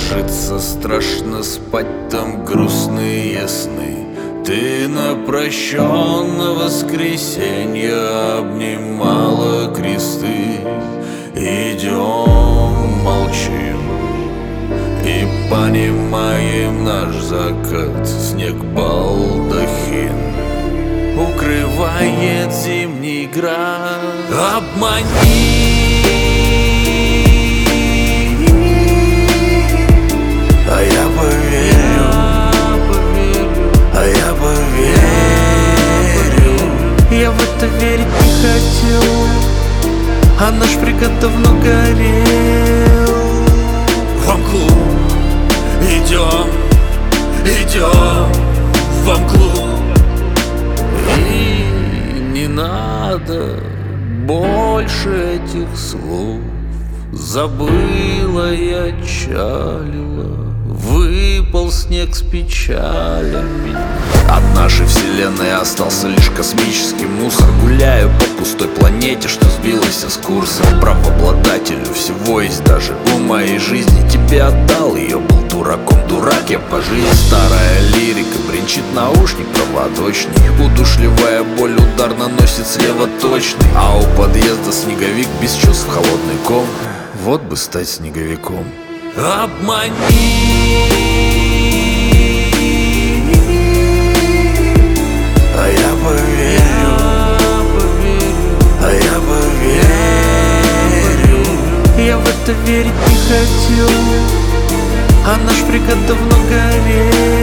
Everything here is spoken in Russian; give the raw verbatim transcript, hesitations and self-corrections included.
ложится страшно, спать там грустные сны. Ты на прощенное воскресенье обнимала кресты. Идем, молчим и понимаем наш закат. Снег балдахин укрывает зимний град. Обмани, а я поверю, а я поверю. Я в это верить не хотел, а наш прикат давно горел. Фан-клуб, идем, идем в фан-клуб. И не надо больше этих слов. Забыла я, чалила, выпал снег с печалями. От нашей вселенной остался лишь космический мусор. Гуляю по пустой планете, что сбилась с курса. Правообладателю всего есть, даже у моей жизни. Тебе отдал ее, был дураком, дурак я по жизни. Старая лирика бренчит, наушник проводочный. Удушливая боль, удар наносит слева точный. А у подъезда снеговик без чувств, холодный ком. Вот бы стать снеговиком. Обмани, а я поверю, а я поверю. Я в это верить не хотел, а наш прикат давно горел.